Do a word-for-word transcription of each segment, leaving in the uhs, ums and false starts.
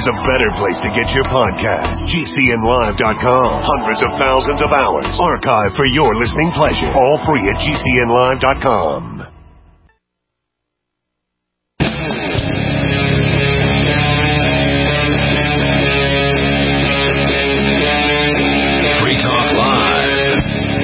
there's a better place to get your podcast. G C N live dot com. Hundreds of thousands of hours archived for your listening pleasure. All free at G C N live dot com. Free Talk Live.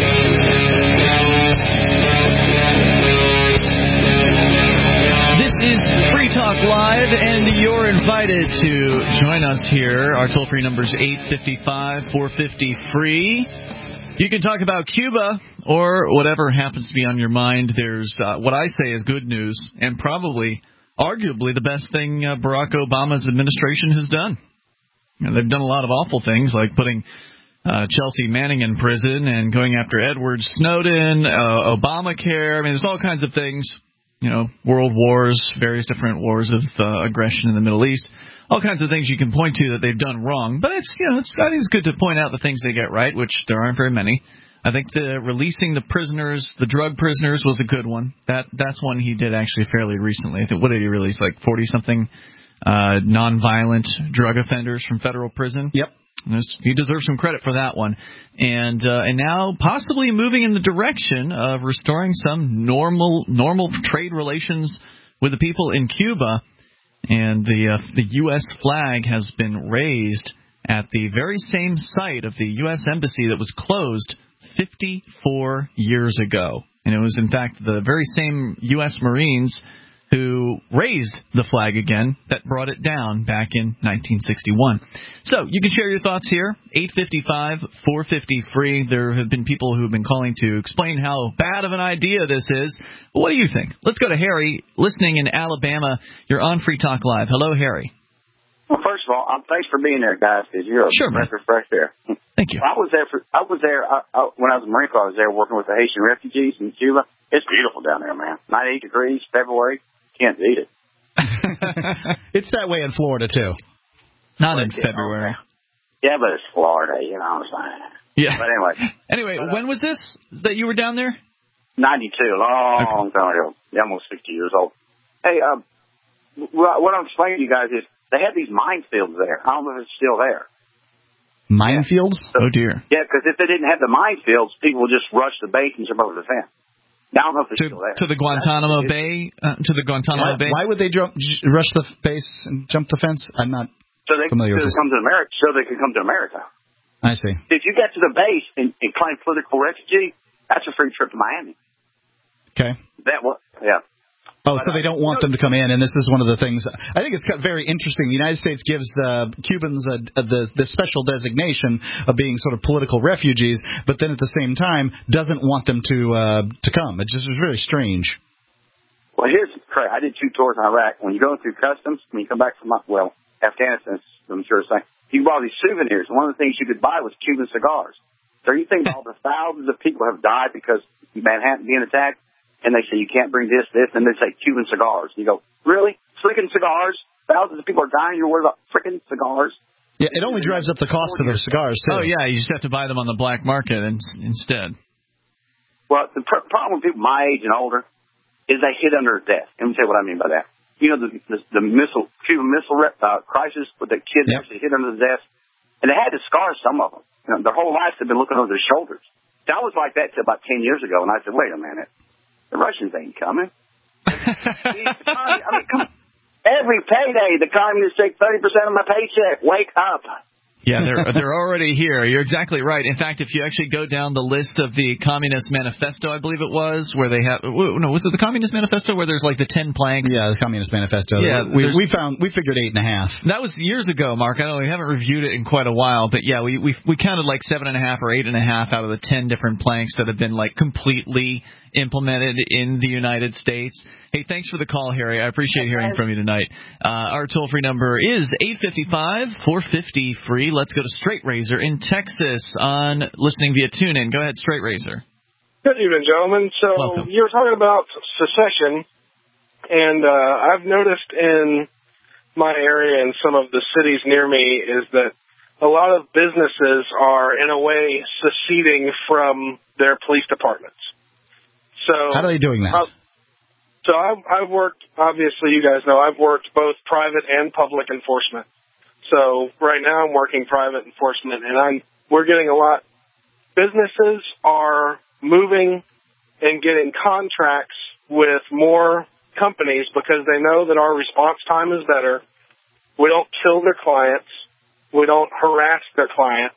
This is Free Talk Live, and you're invited to join us here. Our toll-free number is eight five five, four five zero, free. You can talk about Cuba or whatever happens to be on your mind. There's uh, what I say is good news, and probably, arguably, the best thing uh, Barack Obama's administration has done. You know, they've done a lot of awful things, like putting uh, Chelsea Manning in prison and going after Edward Snowden, uh, Obamacare. I mean, there's all kinds of things. You know, world wars, various different wars of uh, aggression in the Middle East, all kinds of things you can point to that they've done wrong. But it's, you know, it's, I think it's good to point out the things they get right, which there aren't very many. I think the releasing the prisoners, the drug prisoners, was a good one. That that's one he did actually fairly recently. I think, what did he release? Like forty something uh, nonviolent drug offenders from federal prison. Yep. He deserves some credit for that one. And uh, and now possibly moving in the direction of restoring some normal normal trade relations with the people in Cuba. And the uh, the U S flag has been raised at the very same site of the U S embassy that was closed fifty-four years ago. And it was, in fact, the very same U S Marines who raised the flag again that brought it down back in nineteen sixty-one. So you can share your thoughts here, eight five five, four five zero, free. There have been people who have been calling to explain how bad of an idea this is. What do you think? Let's go to Harry, listening in Alabama. You're on Free Talk Live. Hello, Harry. Well, first of all, um, thanks for being there, guys, because you're a sure, breath of fresh air. Thank you. I was there for. I was there I, I, when I was in Marine Corps. I was there working with the Haitian refugees in Cuba. It's beautiful down there, man. ninety-eight degrees, February. Can't beat it. It's that way in Florida, too. Not in February. Yeah, but it's Florida, you know what I'm saying? Yeah. But anyway. Anyway, but, uh, when was this that you were down there? ninety-two, long okay. time ago. Almost sixty years old. Hey, um, what I'm explaining to you guys is they had these minefields there. I don't know if it's still there. Minefields? Yeah. So, oh, dear. Yeah, because if they didn't have the minefields, people would just rush the base and jump over the fence. Now, I don't know if it's to, still there. to the Guantanamo Bay? Uh, to the Guantanamo why, Bay? Why would they jump, rush the base and jump the fence? I'm not so they, familiar so with they this. come to America, so they can come to America. I see. If you get to the base and, and claim political refugee, that's a free trip to Miami. Okay. That was, yeah. Oh, but, so they don't want them to come in, and this is one of the things. I think it's very interesting. The United States gives uh, Cubans a, a, the, the special designation of being sort of political refugees, but then at the same time doesn't want them to uh, to come. It just was really strange. Well, here's Craig. I did two tours in Iraq. When you go through customs, when you come back from, well, Afghanistan, I'm sure it's like, you buy these souvenirs, and one of the things you could buy was Cuban cigars. So you think all the thousands of people have died because Manhattan being attacked? And they say, you can't bring this, this, and they say Cuban cigars. And you go, really? Freaking cigars? Thousands of people are dying. You're worried about freaking cigars? Yeah, it only drives up the cost of those cigars, too. Oh, yeah, you just have to buy them on the black market in, instead. Well, the pr- problem with people my age and older is they hit under a desk. Let me tell you what I mean by that. You know, the, the, the missile, Cuban Missile uh, Crisis, with the kids yep. actually hit under the desk. And they had to scar some of them. You know, their whole lives they've been looking over their shoulders. So I was like that till about ten years ago, and I said, wait a minute. The Russians ain't coming. I mean, come on. Every payday, the communists take thirty percent of my paycheck. Wake up. Yeah, they're they're already here. You're exactly right. In fact, if you actually go down the list of the Communist Manifesto, I believe it was, where they have no, was it the Communist Manifesto where there's like the ten planks? Yeah, the Communist Manifesto. Yeah, we we found we figured eight and a half. That was years ago, Mark. I know we haven't reviewed it in quite a while, but yeah, we we we counted like seven and a half or eight and a half out of the ten different planks that have been like completely implemented in the United States. Hey, thanks for the call, Harry. I appreciate hearing from you tonight. Uh, our toll-free number is eight five five, four five zero, free. Let's go to Straight Razor in Texas on listening via TuneIn. Go ahead, Straight Razor. Good evening, gentlemen. So Welcome. You were talking about secession, and uh, I've noticed in my area and some of the cities near me is that a lot of businesses are, in a way, seceding from their police departments. So how are they doing that? Uh, so I've, I've worked, obviously, you guys know, I've worked both private and public enforcement. So right now I'm working private enforcement, and I'm we're getting a lot. Businesses are moving and getting contracts with more companies because they know that our response time is better. We don't kill their clients. We don't harass their clients.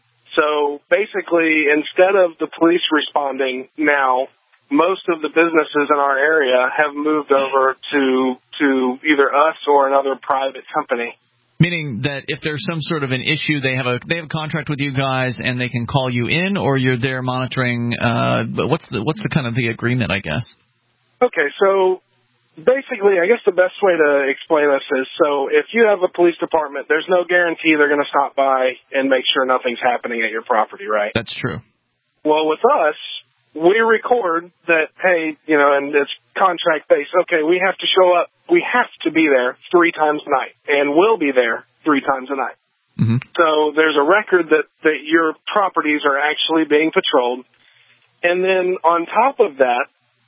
So basically, instead of the police responding now, most of the businesses in our area have moved over to to either us or another private company. Meaning that if there's some sort of an issue, they have a they have a contract with you guys, and they can call you in, or you're there monitoring. Uh, what's the what's the kind of the agreement, I guess? Okay, so basically, I guess the best way to explain this is, so if you have a police department, there's no guarantee they're going to stop by and make sure nothing's happening at your property, right? That's true. Well, with us, we record that, hey, you know, and it's contract-based. Okay, we have to show up. We have to be there three times a night, and we'll be there three times a night. Mm-hmm. So there's a record that, that your properties are actually being patrolled. And then on top of that,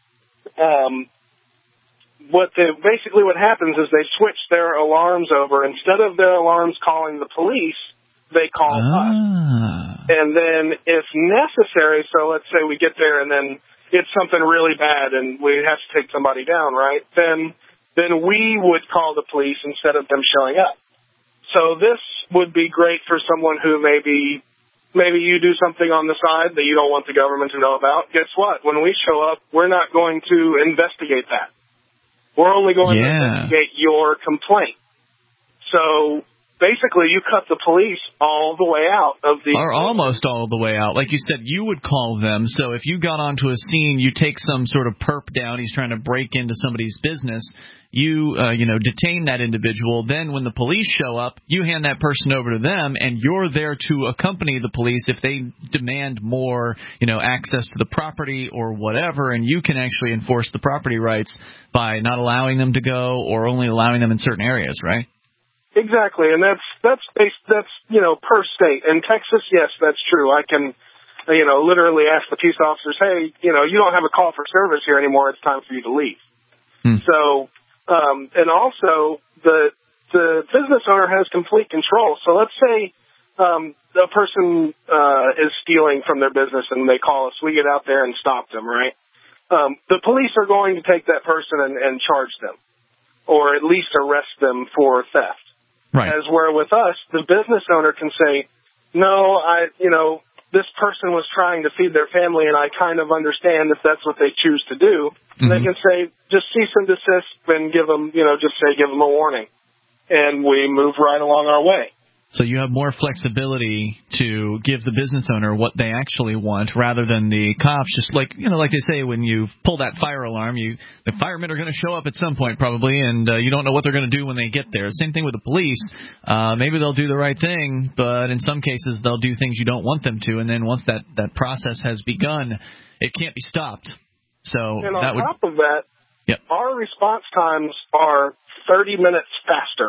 um, what the, basically what happens is they switch their alarms over. Instead of their alarms calling the police, they call ah. us. And then if necessary, so let's say we get there and then it's something really bad and we have to take somebody down, right? Then then we would call the police instead of them showing up. So this would be great for someone who maybe maybe you do something on the side that you don't want the government to know about. Guess what? When we show up, we're not going to investigate that. We're only going yeah. to investigate your complaint. So basically, you cut the police all the way out of the... Or almost all the way out. Like you said, you would call them. So if you got onto a scene, you take some sort of perp down, he's trying to break into somebody's business, you, uh, you know, detain that individual. Then when the police show up, you hand that person over to them, and you're there to accompany the police if they demand more, you know, access to the property or whatever, and you can actually enforce the property rights by not allowing them to go or only allowing them in certain areas, right? Exactly, and that's that's based, that's you know per state. In Texas, yes, that's true. I can, you know, literally ask the peace officers, hey, you know, you don't have a call for service here anymore. It's time for you to leave. Hmm. So, um, and also the the business owner has complete control. So let's say um, a person uh, is stealing from their business and they call us. We get out there and stop them, right? Um, the police are going to take that person and, and charge them, or at least arrest them for theft. Right. As where with us, the business owner can say, no, I, you know, this person was trying to feed their family, and I kind of understand if that's what they choose to do. Mm-hmm. They can say, just cease and desist and give them, you know, just say, give them a warning. And we move right along our way. So you have more flexibility to give the business owner what they actually want rather than the cops. Just like, you know, like they say, when you pull that fire alarm, you the firemen are going to show up at some point probably, and uh, you don't know what they're going to do when they get there. Same thing with the police. Uh, maybe they'll do the right thing, but in some cases they'll do things you don't want them to, and then once that, that process has begun, it can't be stopped. So and on that would, top of that, yep. our response times are thirty minutes faster.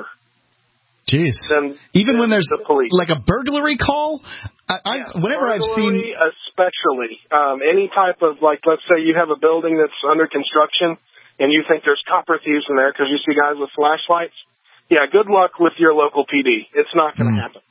Jeez. Than, Even than when there's the police. like a burglary call? I, I, yeah, whenever I've seen... especially. Um, any type of, like, let's say you have a building that's under construction and you think there's copper thieves in there because you see guys with flashlights. Yeah, good luck with your local P D. It's not going to mm. happen.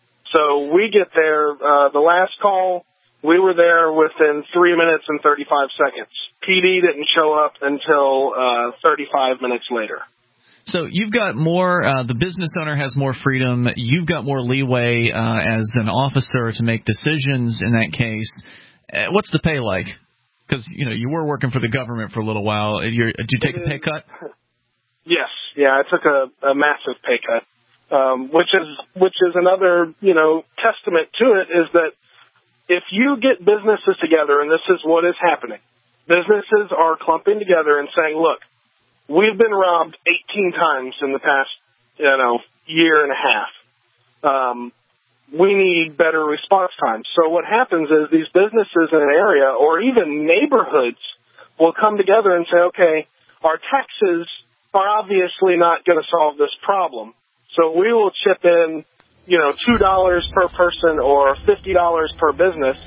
So we get there. Uh, the last call, we were there within three minutes and thirty-five seconds. P D didn't show up until uh, thirty-five minutes later. So you've got more, uh, the business owner has more freedom. You've got more leeway uh, as an officer to make decisions in that case. Uh, what's the pay like? Because, you know, you were working for the government for a little while. You're, did you take a pay cut? Yes. Yeah, I took a, a massive pay cut, um, which is which is another, you know, testament to it is that if you get businesses together, and this is what is happening, businesses are clumping together and saying, look, we've been robbed eighteen times in the past, you know, year and a half. Um, we need better response times. So what happens is these businesses in an area or even neighborhoods will come together and say, okay, our taxes are obviously not going to solve this problem. So we will chip in, you know, two dollars per person or fifty dollars per business,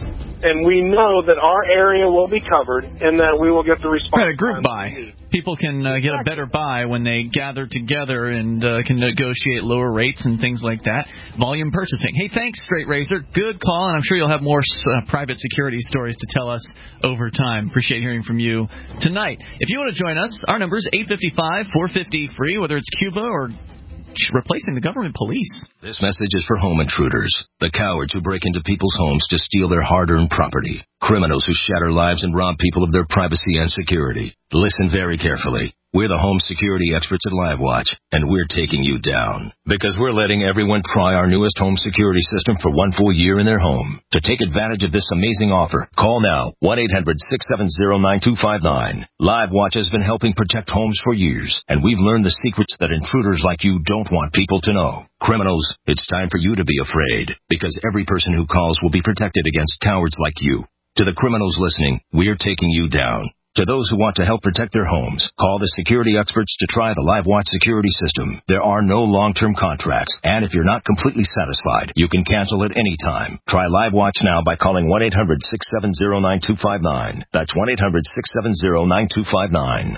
and we know that our area will be covered and that we will get the response. Right, a group buy. People can uh, get a better buy when they gather together and uh, can negotiate lower rates and things like that. Volume purchasing. Hey, thanks, Straight Razor. Good call, and I'm sure you'll have more uh, private security stories to tell us over time. Appreciate hearing from you tonight. If you want to join us, our number is eight five five, four five zero, free, whether it's Cuba or replacing the government police. This message is for home intruders, the cowards who break into people's homes to steal their hard-earned property, criminals who shatter lives and rob people of their privacy and security. Listen very carefully. We're the home security experts at LiveWatch, and we're taking you down because we're letting everyone try our newest home security system for one full year in their home. To take advantage of this amazing offer, call now, one eight hundred, six seven zero, nine two five nine. LiveWatch has been helping protect homes for years, and we've learned the secrets that intruders like you don't want people to know. Criminals, it's time for you to be afraid, because every person who calls will be protected against cowards like you. To the criminals listening, we're taking you down. To those who want to help protect their homes, call the security experts to try the LiveWatch security system. There are no long-term contracts, and if you're not completely satisfied, you can cancel at any time. Try LiveWatch now by calling one eight hundred, six seven zero, nine two five nine. That's one eight hundred, six seven zero, nine two five nine.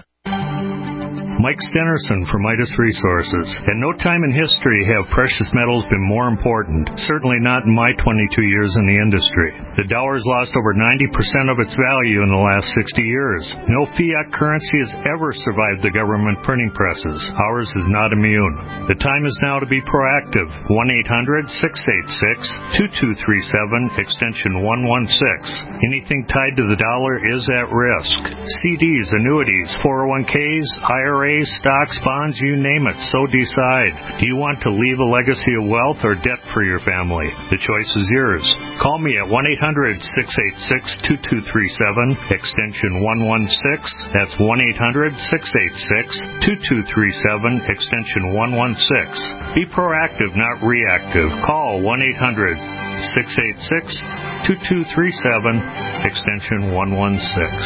Mike Stenerson for Midas Resources. In no time in history have precious metals been more important, certainly not in my twenty-two years in the industry. The dollar has lost over ninety percent of its value in the last sixty years. No fiat currency has ever survived the government printing presses. Ours is not immune. The time is now to be proactive. one eight hundred, six eight six, two two three seven, extension one one six. Anything tied to the dollar is at risk. C Ds, annuities, four oh one Ks, I R As, stocks, bonds, you name it, so decide. Do you want to leave a legacy of wealth or debt for your family? The choice is yours. Call me at one eight hundred, six eight six, two two three seven, extension one one six. That's one eight hundred, six eight six, two two three seven, extension one one six. Be proactive, not reactive. Call one eight hundred, six eight six, two two three seven, extension one one six.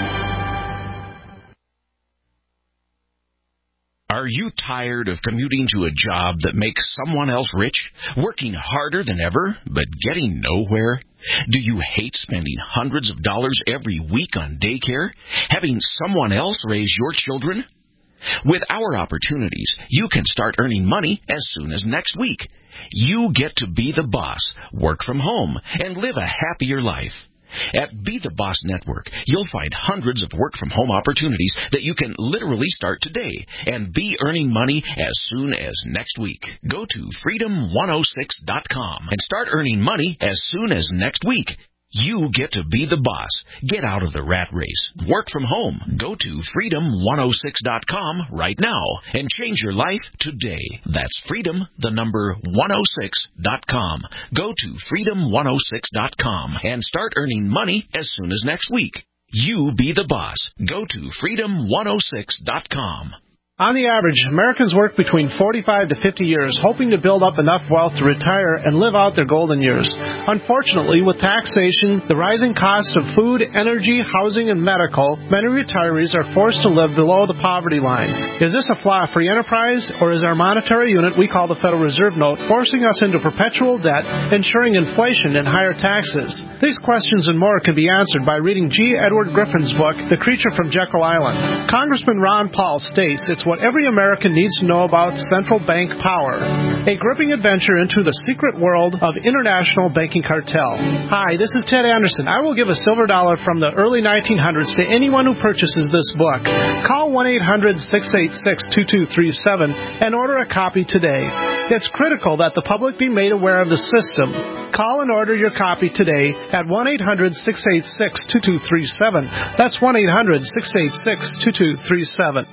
Are you tired of commuting to a job that makes someone else rich, working harder than ever, but getting nowhere? Do you hate spending hundreds of dollars every week on daycare, having someone else raise your children? With our opportunities, you can start earning money as soon as next week. You get to be the boss, work from home, and live a happier life. At Be the Boss Network, you'll find hundreds of work-from-home opportunities that you can literally start today and be earning money as soon as next week. Go to freedom one oh six dot com and start earning money as soon as next week. You get to be the boss. Get out of the rat race. Work from home. Go to freedom one oh six dot com right now and change your life today. That's freedom, the number one oh six dot com. Go to freedom one oh six dot com and start earning money as soon as next week. You be the boss. Go to freedom one oh six dot com. On the average, Americans work between forty-five to fifty years, hoping to build up enough wealth to retire and live out their golden years. Unfortunately, with taxation, the rising cost of food, energy, housing, and medical, many retirees are forced to live below the poverty line. Is this a flaw free enterprise, or is our monetary unit we call the Federal Reserve Note forcing us into perpetual debt, ensuring inflation and higher taxes? These questions and more can be answered by reading G. Edward Griffin's book, The Creature from Jekyll Island. Congressman Ron Paul states it's what every American needs to know about central bank power. A gripping adventure into the secret world of international banking cartel. Hi, this is Ted Anderson. I will give a silver dollar from the early nineteen hundreds to anyone who purchases this book. Call one eight hundred, six eight six, two two three seven and order a copy today. It's critical that the public be made aware of the system. Call and order your copy today at one eight hundred, six eight six, two two three seven. That's one eight hundred, six eight six, two two three seven.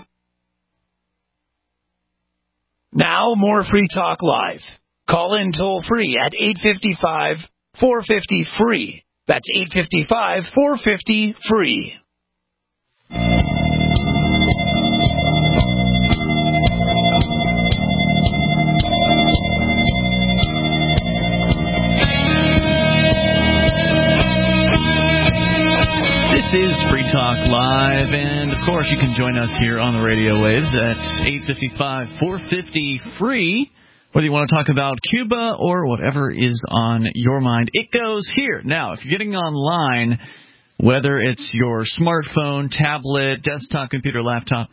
Now, more Free Talk Live. Call in toll-free at eight five five, four five zero, free. That's eight five five, four five zero, free. This is Free Talk Live, and of course you can join us here on the radio waves at eight five five, four five zero, free. Whether you want to talk about Cuba or whatever is on your mind, it goes here. Now, if you're getting online, whether it's your smartphone, tablet, desktop, computer, laptop,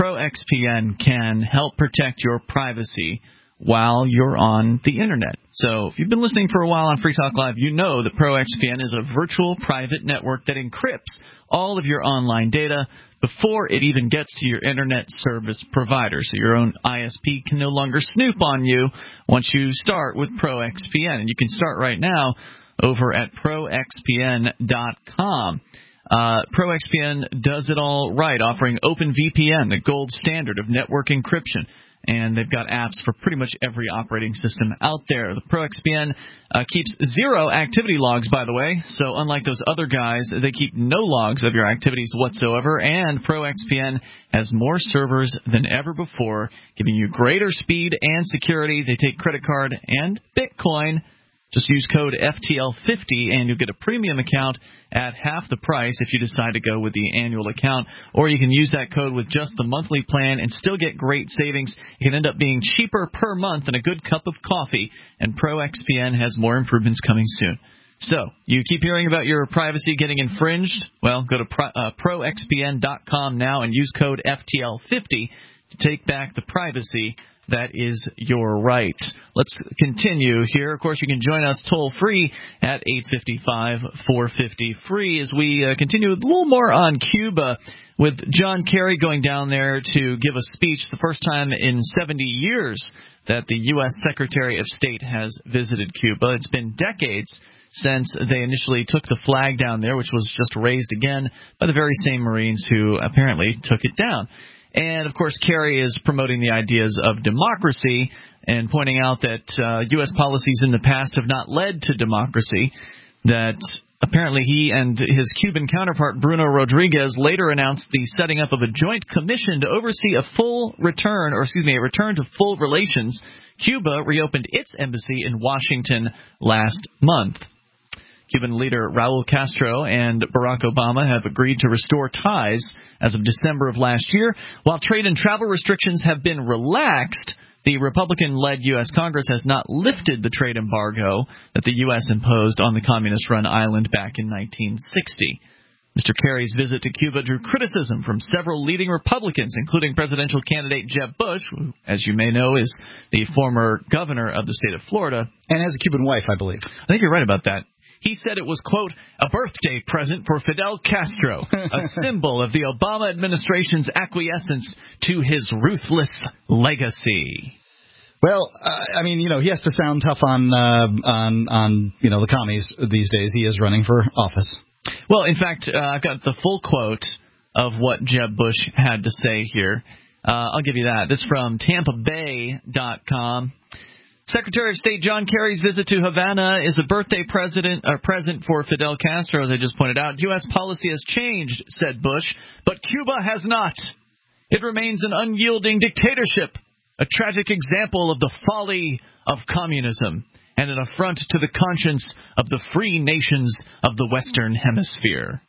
ProXPN can help protect your privacy while you're on the Internet. So if you've been listening for a while on Free Talk Live, you know that ProXPN is a virtual private network that encrypts all of your online data before it even gets to your Internet service provider. So your own I S P can no longer snoop on you once you start with ProXPN. And you can start right now over at Pro X P N dot com. Uh, ProXPN does it all right, offering OpenVPN, the gold standard of network encryption. And they've got apps for pretty much every operating system out there. The ProXPN uh, keeps zero activity logs, by the way. So unlike those other guys, they keep no logs of your activities whatsoever. And ProXPN has more servers than ever before, giving you greater speed and security. They take credit card and Bitcoin. Just use code F T L fifty and you'll get a premium account at half the price if you decide to go with the annual account. Or you can use that code with just the monthly plan and still get great savings. It can end up being cheaper per month than a good cup of coffee. And ProXPN has more improvements coming soon. So, you keep hearing about your privacy getting infringed? Well, go to pro, uh, Pro X P N dot com now and use code F T L fifty to take back the privacy that is your right. Let's continue here. Of course, you can join us toll-free at eight five five, four five zero, free as we uh, continue with a little more on Cuba with John Kerry going down there to give a speech, the first time in seventy years that the U S Secretary of State has visited Cuba. It's been decades since they initially took the flag down there, which was just raised again by the very same Marines who apparently took it down. And, of course, Kerry is promoting the ideas of democracy and pointing out that uh, U S policies in the past have not led to democracy, that apparently he and his Cuban counterpart, Bruno Rodriguez, later announced the setting up of a joint commission to oversee a full return, or excuse me, a return to full relations. Cuba reopened its embassy in Washington last month. Cuban leader Raul Castro and Barack Obama have agreed to restore ties as of December of last year. While trade and travel restrictions have been relaxed, the Republican-led U S Congress has not lifted the trade embargo that the U S imposed on the communist-run island back in nineteen sixty. Mister Kerry's visit to Cuba drew criticism from several leading Republicans, including presidential candidate Jeb Bush, who, as you may know, is the former governor of the state of Florida. And has a Cuban wife, I believe. I think you're right about that. He said it was, quote, a birthday present for Fidel Castro, a symbol of the Obama administration's acquiescence to his ruthless legacy. Well, uh, I mean, you know, he has to sound tough on, uh, on, on, you know, the commies these days. He is running for office. Well, in fact, uh, I've got the full quote of what Jeb Bush had to say here. Uh, I'll give you that. This is from Tampa Bay dot com. Secretary of State John Kerry's visit to Havana is a birthday president, or present for Fidel Castro, as I just pointed out. U S policy has changed, said Bush, but Cuba has not. It remains an unyielding dictatorship, a tragic example of the folly of communism, and an affront to the conscience of the free nations of the Western Hemisphere.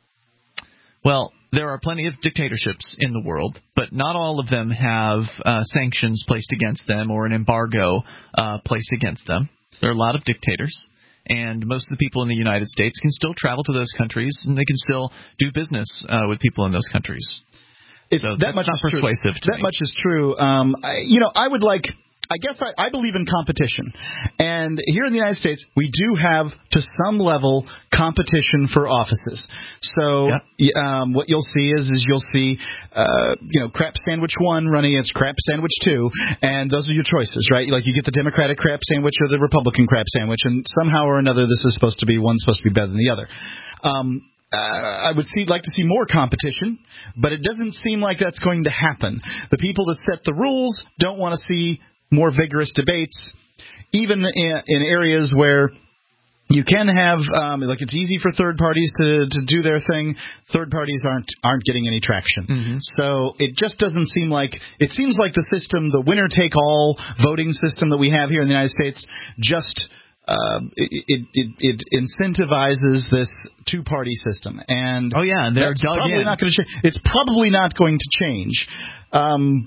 Well, there are plenty of dictatorships in the world, but not all of them have uh, sanctions placed against them or an embargo uh, placed against them. There are a lot of dictators, and most of the people in the United States can still travel to those countries, and they can still do business uh, with people in those countries. It's, so that that's much not is persuasive true. to That me. much is true. Um, I, you know, I would like... I guess I, I believe in competition. And here in the United States, we do have, to some level, competition for offices. So yep. um, what you'll see is, is you'll see, uh, you know, crap sandwich one running against crap sandwich two, and those are your choices, right? Like you get the Democratic crap sandwich or the Republican crap sandwich, and somehow or another this is supposed to be, one's supposed to be better than the other. Um Uh, I would see, like to see more competition, but it doesn't seem like that's going to happen. The people that set the rules don't want to see more vigorous debates, even in, in areas where you can have, um, like it's easy for third parties to, to do their thing. Third parties aren't aren't getting any traction. Mm-hmm. So it just doesn't seem like, it seems like the system, the winner-take-all voting system that we have here in the United States, just Uh, it, it, it, it incentivizes this two-party system, and oh yeah, and they're that's probably in. not going to change. It's probably not going to change. Um,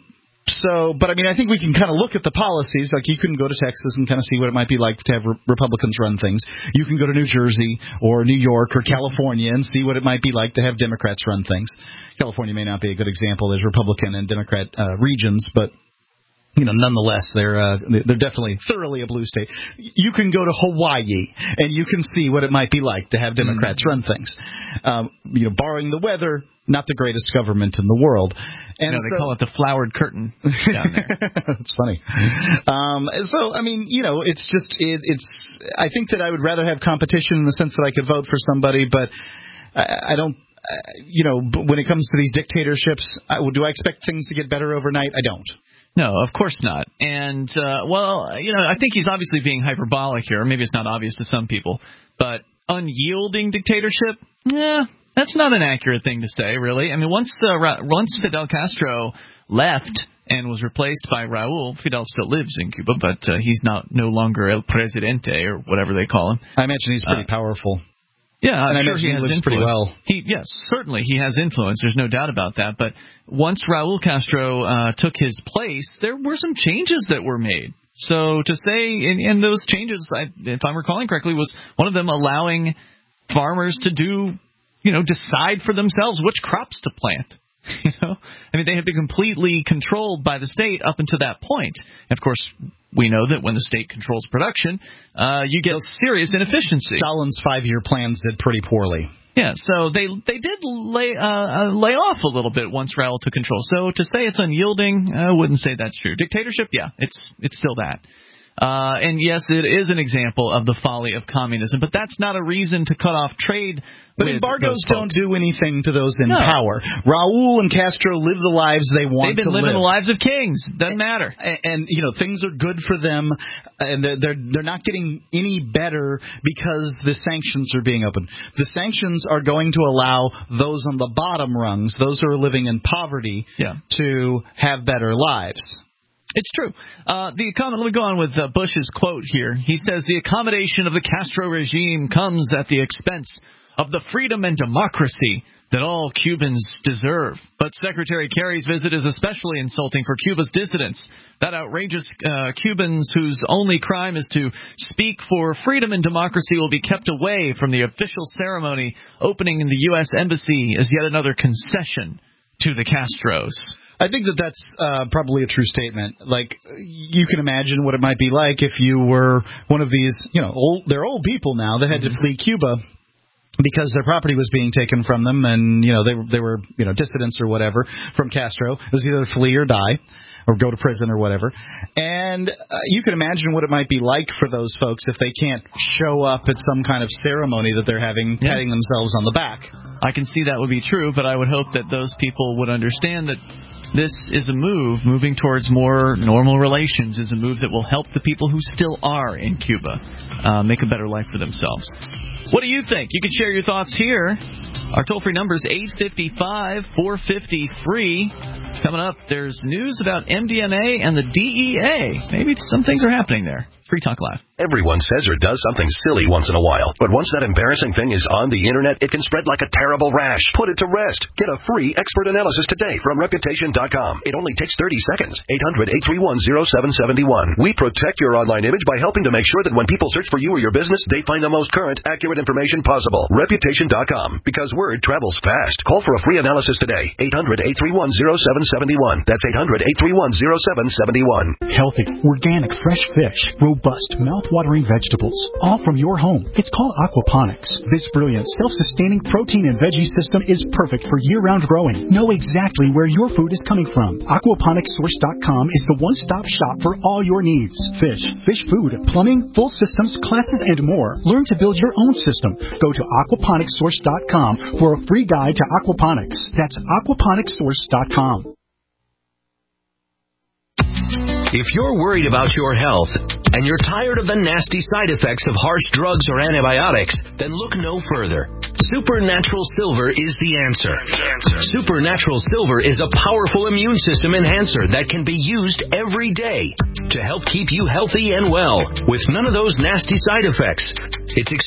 So, but I mean, I think we can kind of look at the policies. Like, you can go to Texas and kind of see what it might be like to have re- Republicans run things. You can go to New Jersey or New York or California and see what it might be like to have Democrats run things. California may not be a good example. There's Republican and Democrat uh, regions, but you know, nonetheless, they're uh, they're definitely thoroughly a blue state. You can go to Hawaii and you can see what it might be like to have Democrats mm. run things. Um, you know, barring the weather, not the greatest government in the world. And no, so, they call it the flowered curtain down there. It's funny. Um, so, I mean, you know, it's just it, it's. I think that I would rather have competition in the sense that I could vote for somebody, but I, I don't. You know, when it comes to these dictatorships, I, do I expect things to get better overnight? I don't. No, of course not. And, uh, well, you know, I think he's obviously being hyperbolic here. Maybe it's not obvious to some people. But unyielding dictatorship, yeah, that's not an accurate thing to say, really. I mean, once uh, once Fidel Castro left and was replaced by Raul, Fidel still lives in Cuba, but uh, he's not no longer El Presidente or whatever they call him. I imagine he's pretty uh, powerful. Yeah, I'm and I sure he, he has lives influence. pretty well. He, yes, certainly he has influence. There's no doubt about that. But once Raul Castro uh, took his place, there were some changes that were made. So to say, and, and those changes, I, if I'm recalling correctly, was one of them allowing farmers to do, you know, decide for themselves which crops to plant. You know, I mean, they had been completely controlled by the state up until that point. Of course, we know that when the state controls production, uh, you get serious inefficiency. Stalin's five-year plans did pretty poorly. Yeah, so they they did lay uh, lay off a little bit once Raul took control. So to say it's unyielding, I wouldn't say that's true. Dictatorship, yeah, it's it's still that. Uh, and yes, it is an example of the folly of communism, but that's not a reason to cut off trade. But embargoes don't do anything to those in no. power. Raul and Castro live the lives they want to live. They've been living live. the lives of kings. Doesn't matter. And, and you know, things are good for them, and they're, they're they're not getting any better because the sanctions are being opened. The sanctions are going to allow those on the bottom rungs, those who are living in poverty, yeah. to have better lives. It's true. Uh, the let me go on with uh, Bush's quote here. He says, the accommodation of the Castro regime comes at the expense of the freedom and democracy that all Cubans deserve. But Secretary Kerry's visit is especially insulting for Cuba's dissidents. That outrageous uh, Cubans whose only crime is to speak for freedom and democracy will be kept away from the official ceremony opening in the U S Embassy as yet another concession to the Castros. I think that that's uh, probably a true statement. Like, you can imagine what it might be like if you were one of these, you know, old, they're old people now that had mm-hmm. to flee Cuba because their property was being taken from them, and, you know, they, they were, you know, dissidents or whatever from Castro. It was either flee or die or go to prison or whatever. And uh, you can imagine what it might be like for those folks if they can't show up at some kind of ceremony that they're having, yeah. patting themselves on the back. I can see that would be true, but I would hope that those people would understand that this is a move, moving towards more normal relations, is a move that will help the people who still are in Cuba uh, make a better life for themselves. What do you think? You can share your thoughts here. Our toll-free number is eight five five, four five zero, free. Coming up, there's news about M D M A and the D E A. Maybe some things are happening there. Free Talk Live. Everyone says or does something silly once in a while. But once that embarrassing thing is on the internet, it can spread like a terrible rash. Put it to rest. Get a free expert analysis today from Reputation dot com. It only takes thirty seconds. eight hundred, eight three one, zero seven seven one. We protect your online image by helping to make sure that when people search for you or your business, they find the most current, accurate information possible. Reputation dot com. Because word travels fast. Call for a free analysis today. eight hundred, eight three one, zero seven seven one. That's eight hundred, eight three one, zero seven seven one. Healthy, organic, fresh fish, robust, mouth-watering vegetables, all from your home. It's called aquaponics. This brilliant, self-sustaining protein and veggie system is perfect for year-round growing. Know exactly where your food is coming from. aquaponics source dot com is the one-stop shop for all your needs. Fish, fish food, plumbing, full systems, classes, and more. Learn to build your own system. Go to aquaponics source dot com for a free guide to aquaponics. That's aquaponics source dot com. If you're worried about your health and you're tired of the nasty side effects of harsh drugs or antibiotics, then look no further. Supernatural Silver is the answer. Supernatural Silver is a powerful immune system enhancer that can be used every day to help keep you healthy and well with none of those nasty side effects. It's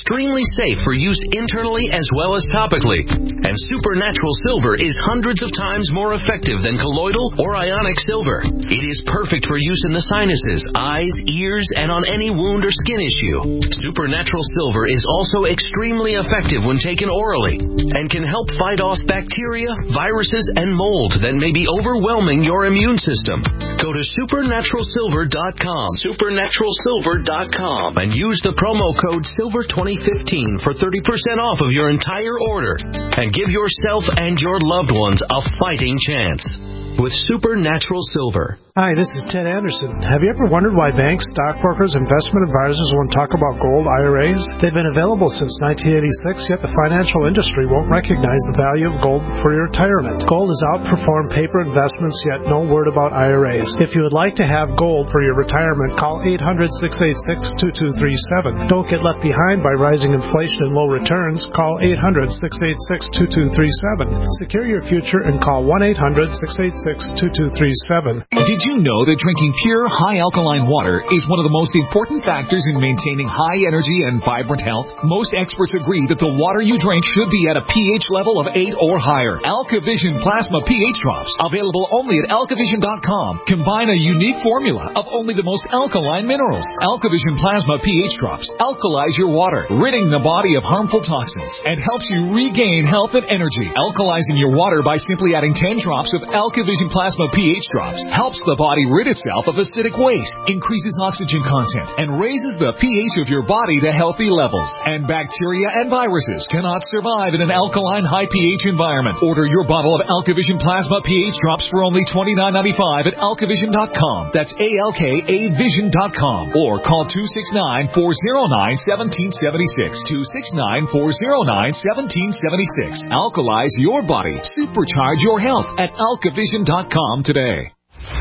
extremely safe for use internally as well as topically. And Supernatural Silver is hundreds of times more effective than colloidal or ionic silver. It is perfect for use in the sinuses, eyes, ears, and on any wound or skin issue. Supernatural Silver is also extremely effective when taken orally and can help fight off bacteria, viruses, and mold that may be overwhelming your immune system. Go to supernatural silver dot com, supernatural silver dot com, and use the promo code silver twenty fifteen for thirty percent off of your entire order. And give yourself and your loved ones a fighting chance with Supernatural Silver. Hi, this is Ted Anderson. Have you ever wondered why banks, stockbrokers, investment advisors won't talk about gold I R As? They've been available since nineteen eighty-six, yet the financial industry won't recognize the value of gold for your retirement. Gold has outperformed paper investments, yet no word about I R As. If you would like to have gold for your retirement, call eight hundred, six eight six, two two three seven. Don't get left behind by rising inflation and low returns. Call eight hundred, six eight six, two two three seven. Secure your future and call one eight hundred, six eight six, two two three seven. Did you know that drinking pure, high-alkaline water is one of the most important factors in maintaining high energy and vibrant health? Most experts agree that the water you drink should be at a pH level of eight or higher. AlkaVision Plasma pH Drops, available only at alkavision dot com, combine a unique formula of only the most alkaline minerals. AlkaVision Plasma pH Drops alkalize your water, ridding the body of harmful toxins, and helps you regain health and energy. Alkalizing your water by simply adding ten drops of AlkaVision Plasma pH Drops helps the body rid itself of acidic waste, increases oxygen content, and raises the pH of your body to healthy levels. And bacteria and viruses cannot survive in an alkaline high pH environment. Order your bottle of AlkaVision Plasma pH Drops for only twenty-nine ninety-five at alkavision dot com. That's A L K A vision dot com. Or call two six nine, four oh nine, one seven seven six. two six nine, four oh nine, one seven seven six. Alkalize your body. Supercharge your health at alkavision dot com today.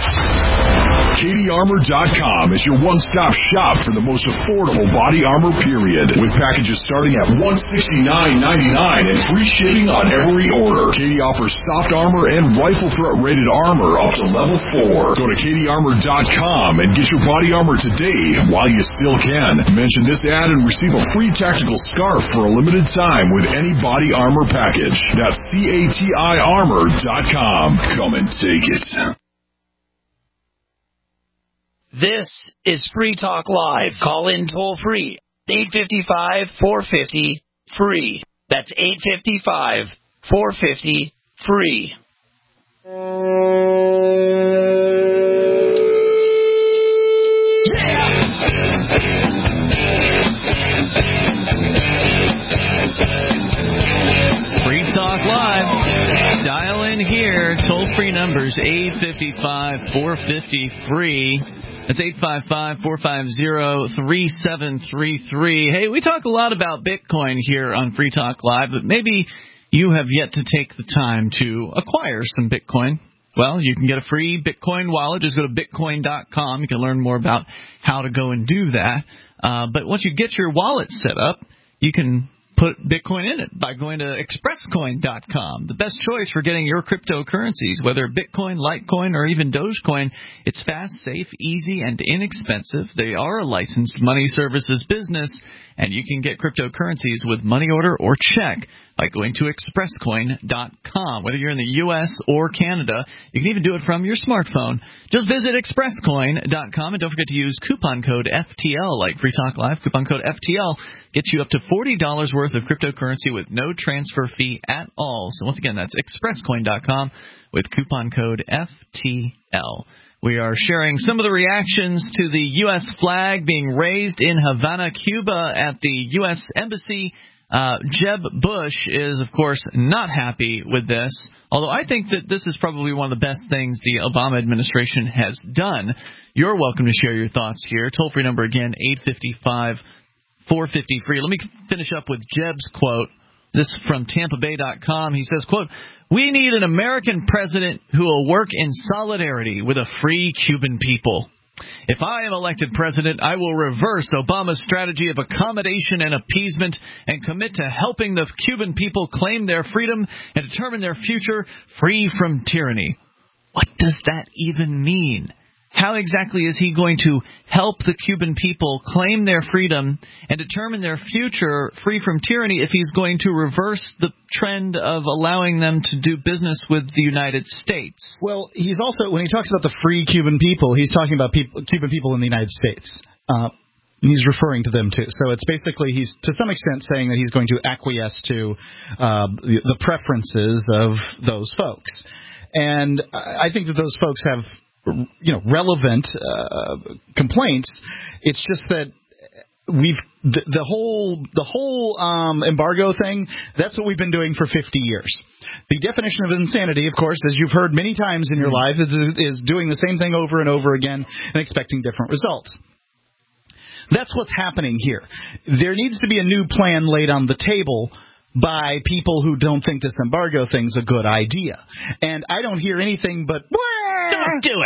Katie Armor dot com is your one-stop shop for the most affordable body armor, period. With packages starting at one hundred sixty-nine ninety-nine and free shipping on every order. Katie offers soft armor and rifle threat rated armor up to level four. Go to Katie Armor dot com and get your body armor today while you still can. Mention this ad and receive a free tactical scarf for a limited time with any body armor package. That's C A T I Armor dot com. Come and take it. This is Free Talk Live. Call in toll free. eight five five, four five zero, free. That's eight five five, four five zero, free. Free Talk Live. Dial in here. Toll-free numbers eight five five, four five zero, free. That's eight five five, four five zero, three seven three three. Hey, we talk a lot about Bitcoin here on Free Talk Live, but maybe you have yet to take the time to acquire some Bitcoin. Well, you can get a free Bitcoin wallet. Just go to bitcoin dot com. You can learn more about how to go and do that. Uh, but once you get your wallet set up, you can put Bitcoin in it by going to express coin dot com. The best choice for getting your cryptocurrencies, whether Bitcoin, Litecoin, or even Dogecoin. It's fast, safe, easy, and inexpensive. They are a licensed money services business, and you can get cryptocurrencies with money order or check by going to express coin dot com. Whether you're in the U S or Canada, you can even do it from your smartphone. Just visit express coin dot com, and don't forget to use coupon code F T L, like Free Talk Live. Coupon code F T L gets you up to forty dollars worth of cryptocurrency with no transfer fee at all. So once again, that's express coin dot com with coupon code F T L. We are sharing some of the reactions to the U S flag being raised in Havana, Cuba at the U S Embassy. Uh, Jeb Bush is, of course, not happy with this, although I think that this is probably one of the best things the Obama administration has done. You're welcome to share your thoughts here. Toll-free number again, eight five five, four five zero, free. Let me finish up with Jeb's quote. This is from Tampa Bay dot com. He says, quote, "We need an American president who will work in solidarity with a free Cuban people. If I am elected president, I will reverse Obama's strategy of accommodation and appeasement and commit to helping the Cuban people claim their freedom and determine their future free from tyranny." What does that even mean? how exactly is he going to help the Cuban people claim their freedom and determine their future free from tyranny if he's going to reverse the trend of allowing them to do business with the United States? Well, he's also, when he talks about the free Cuban people, he's talking about people, Cuban people in the United States. Uh, he's referring to them, too. So it's basically, he's to some extent saying that he's going to acquiesce to uh, the, the preferences of those folks. And I think that those folks have, you know, relevant uh, complaints. It's just that we've the, the whole the whole um, embargo thing. That's what we've been doing for fifty years. The definition of insanity, of course, as you've heard many times in your life, is, is doing the same thing over and over again and expecting different results. That's what's happening here. There needs to be a new plan laid on the table by people who don't think this embargo thing's a good idea. And I don't hear anything but, don't do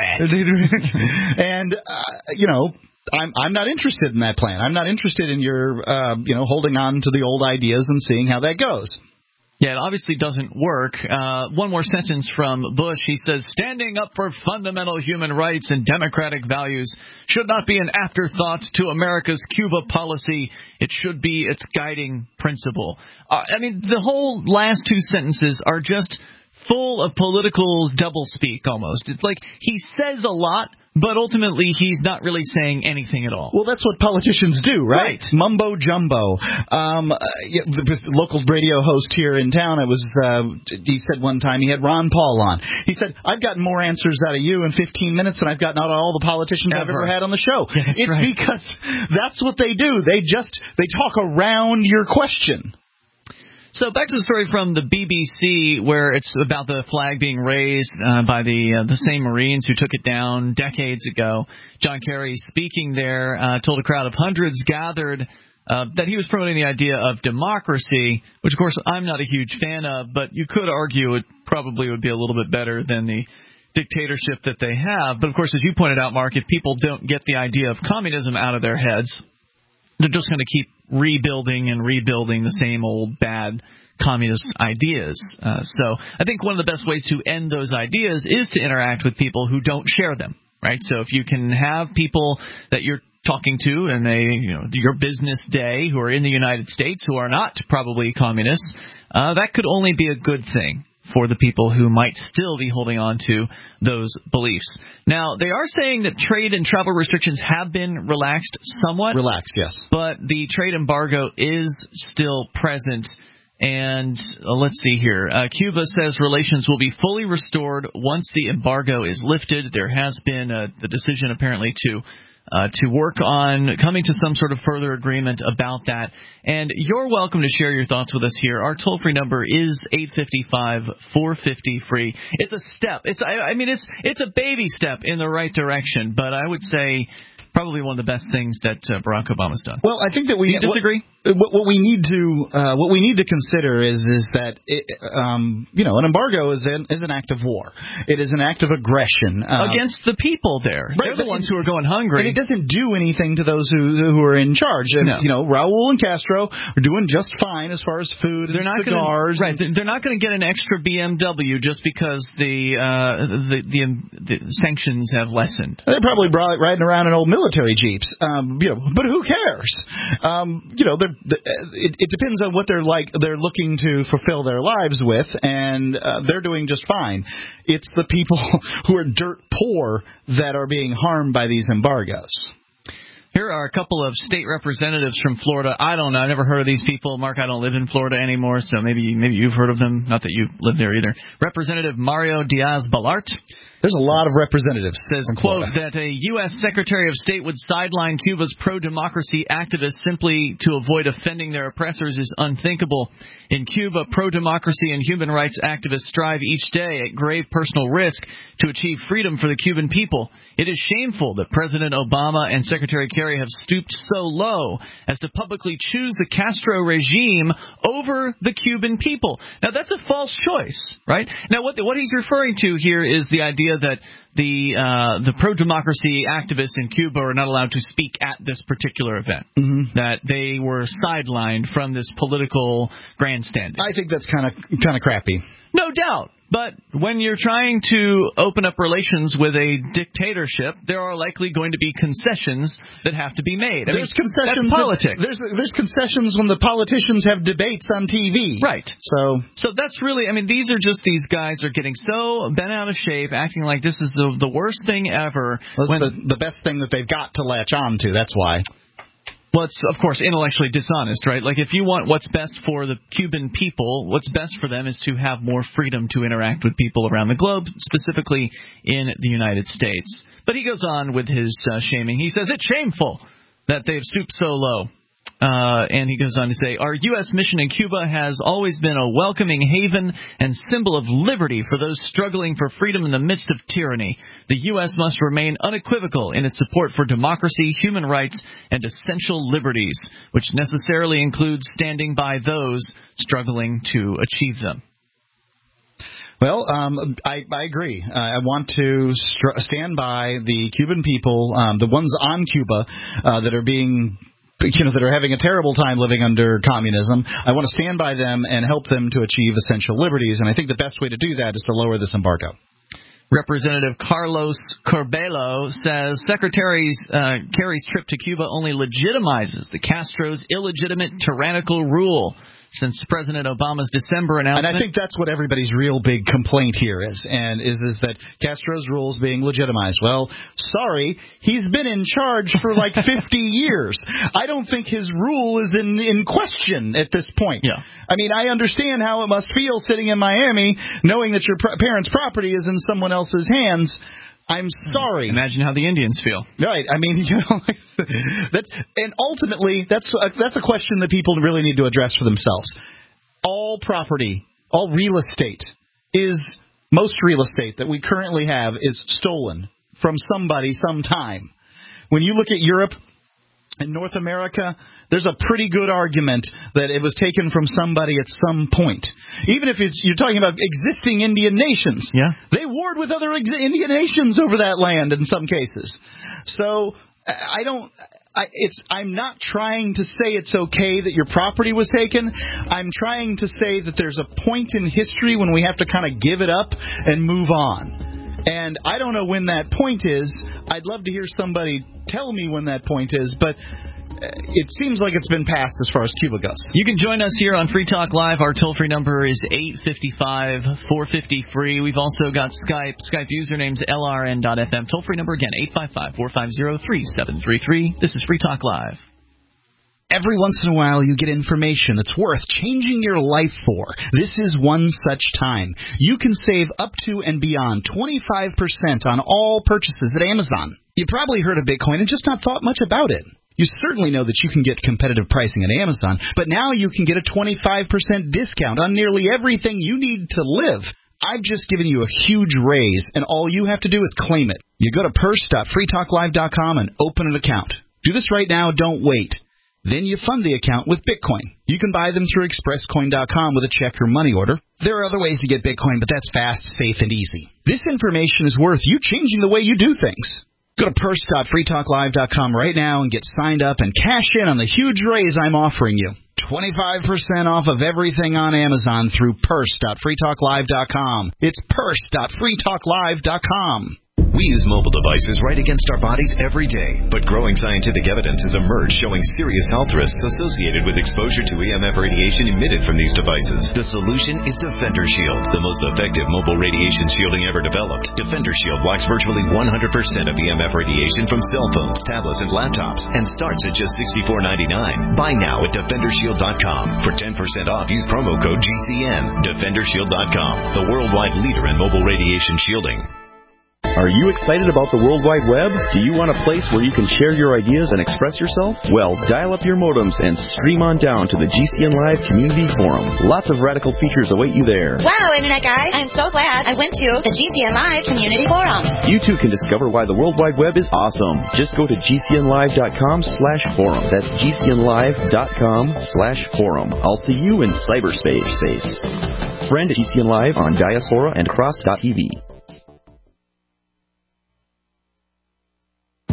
it. And, uh, you know, I'm I'm not interested in that plan. I'm not interested in your, uh, you know, holding on to the old ideas and seeing how that goes. Yeah, it obviously doesn't work. Uh, one more sentence from Bush. He says, standing up for fundamental human rights and democratic values should not be an afterthought to America's Cuba policy. It should be its guiding principle. Uh, I mean, the whole last two sentences are just full of political doublespeak almost. It's like he says a lot, but ultimately he's not really saying anything at all. Well, that's what politicians do, right? Right. Mumbo jumbo. Um, uh, yeah, the local radio host here in town, it was. Uh, he said one time he had Ron Paul on. He said, "I've gotten more answers out of you in fifteen minutes than I've gotten out of all the politicians Ever. I've ever had on the show." Yeah, that's it's right. because that's what they do. They just they talk around your question. So back to the story from the B B C, where it's about the flag being raised uh, by the uh, the same Marines who took it down decades ago. John Kerry, speaking there, uh, told a crowd of hundreds gathered uh, that he was promoting the idea of democracy, which, of course, I'm not a huge fan of, but you could argue it probably would be a little bit better than the dictatorship that they have. But, of course, as you pointed out, Mark, if people don't get the idea of communism out of their heads, they're just going to keep rebuilding and rebuilding the same old bad communist ideas. Uh, so I think one of the best ways to end those ideas is to interact with people who don't share them, right? So if you can have people that you're talking to and they, you know, your business day who are in the United States who are not probably communists, uh, that could only be a good thing for the people who might still be holding on to those beliefs. Now, they are saying that trade and travel restrictions have been relaxed somewhat. Relaxed, yes. But the trade embargo is still present. And uh, let's see here. Uh, Cuba says relations will be fully restored once the embargo is lifted. There has been a, the decision apparently to Uh, to work on coming to some sort of further agreement about that. And you're welcome to share your thoughts with us here. Our toll-free number is eight five five, four five zero, free. It's a step. It's I, I mean, it's it's a baby step in the right direction, but I would say probably one of the best things that uh, Barack Obama's done. Well, I think that we Do you disagree. What, what we need to uh, what we need to consider is is that it, um, you know, an embargo is an is an act of war. It is an act of aggression uh, against the people there. Right, They're the ones who are going hungry, and it doesn't do anything to those who who are in charge. And, no. You know, Raul and Castro are doing just fine as far as food and they're not cigars. Gonna, right, and, they're not going to get an extra B M W just because the uh, the, the the sanctions have lessened. They're probably riding around in old military jeeps. Um, you know, but who cares? Um, you know, they're, it, it depends on what they're like. They're looking to fulfill their lives with, and uh, they're doing just fine. It's the people who are dirt poor that are being harmed by these embargoes. Here are a couple of state representatives from Florida. I don't know. I've never heard of these people. Mark, I don't live in Florida anymore, so maybe maybe you've heard of them. Not that you live there either. Representative Mario Diaz-Balart. There's a lot of representatives. Says, quote, that a U S Secretary of State would sideline Cuba's pro-democracy activists simply to avoid offending their oppressors is unthinkable. In Cuba, pro-democracy and human rights activists strive each day at grave personal risk to achieve freedom for the Cuban people. It is shameful that President Obama and Secretary Kerry have stooped so low as to publicly choose the Castro regime over the Cuban people. Now, that's a false choice, right? Now, what, what he's referring to here is the idea that the uh, the pro-democracy activists in Cuba are not allowed to speak at this particular event, mm-hmm. that they were sidelined from this political grandstanding. I think that's kind of kind of crappy. No doubt. But when you're trying to open up relations with a dictatorship, there are likely going to be concessions that have to be made. I there's mean, concessions. That's politics. There's there's concessions when the politicians have debates on T V. Right. So so that's really. I mean, these are just these guys are getting so bent out of shape, acting like this is the the worst thing ever. Well, when, the the best thing that they've got to latch on to. That's why. Well, it's, of course, intellectually dishonest, right? Like, if you want what's best for the Cuban people, what's best for them is to have more freedom to interact with people around the globe, specifically in the United States. But he goes on with his uh, shaming. He says it's shameful that they've stooped so low. Uh, and he goes on to say, our U S mission in Cuba has always been a welcoming haven and symbol of liberty for those struggling for freedom in the midst of tyranny. The U S must remain unequivocal in its support for democracy, human rights, and essential liberties, which necessarily includes standing by those struggling to achieve them. Well, um, I, I agree. Uh, I want to str- stand by the Cuban people, um, the ones on Cuba uh, that are being... you know, that are having a terrible time living under communism. I want to stand by them and help them to achieve essential liberties, and I think the best way to do that is to lower this embargo. Representative Carlos Corbelo says Secretary uh, Kerry's trip to Cuba only legitimizes the Castro's illegitimate tyrannical rule. Since President Obama's December announcement. And I think that's what everybody's real big complaint here is, and is is that Castro's rules being legitimized. Well, sorry, he's been in charge for like fifty years. I don't think his rule is in, in question at this point. Yeah. I mean, I understand how it must feel sitting in Miami knowing that your pr- parents' property is in someone else's hands. I'm sorry. Imagine how the Indians feel. Right. I mean, you know, that's and ultimately that's a, that's a question that people really need to address for themselves. All property, all real estate is most real estate that we currently have is stolen from somebody sometime. When you look at Europe and North America, there's a pretty good argument that it was taken from somebody at some point. Even if it's, you're talking about existing Indian nations. Yeah. They warred with other ex- Indian nations over that land in some cases. So I don't... I, it's. I'm not trying to say it's okay that your property was taken. I'm trying to say that there's a point in history when we have to kind of give it up and move on. And I don't know when that point is. I'd love to hear somebody tell me when that point is, but it seems like it's been passed as far as Cuba goes. You can join us here on Free Talk Live. Our toll-free number is eight five five, four five zero, free. We've also got Skype. Skype username's L R N dot F M. Toll-free number again, eight five five, four five zero, three seven three three. This is Free Talk Live. Every once in a while you get information that's worth changing your life for. This is one such time. You can save up to and beyond twenty-five percent on all purchases at Amazon. You probably heard of Bitcoin and just not thought much about it. You certainly know that you can get competitive pricing at Amazon, but now you can get a twenty-five percent discount on nearly everything you need to live. I've just given you a huge raise, and all you have to do is claim it. You go to purse dot free talk live dot com and open an account. Do this right now, don't wait. Then you fund the account with Bitcoin. You can buy them through express coin dot com with a check or money order. There are other ways to get Bitcoin, but that's fast, safe, and easy. This information is worth you changing the way you do things. Go to purse dot free talk live dot com right now and get signed up and cash in on the huge raise I'm offering you. twenty-five percent off of everything on Amazon through purse dot free talk live dot com. It's purse dot free talk live dot com. We use mobile devices right against our bodies every day, but growing scientific evidence has emerged showing serious health risks associated with exposure to E M F radiation emitted from these devices. The solution is Defender Shield, the most effective mobile radiation shielding ever developed. Defender Shield blocks virtually one hundred percent of E M F radiation from cell phones, tablets, and laptops, and starts at just sixty-four ninety-nine. Buy now at defender shield dot com. For ten percent off, use promo code G C N. defender shield dot com, the worldwide leader in mobile radiation shielding. Are you excited about the World Wide Web? Do you want a place where you can share your ideas and express yourself? Well, dial up your modems and stream on down to the G C N Live Community Forum. Lots of radical features await you there. Wow, Internet guy, I'm so glad I went to the G C N Live Community Forum. You too can discover why the World Wide Web is awesome. Just go to G C N live dot com slash forum. That's G C N live dot com slash forum. I'll see you in cyberspace. Space. Friend G C N Live on Diaspora and Cross dot T V.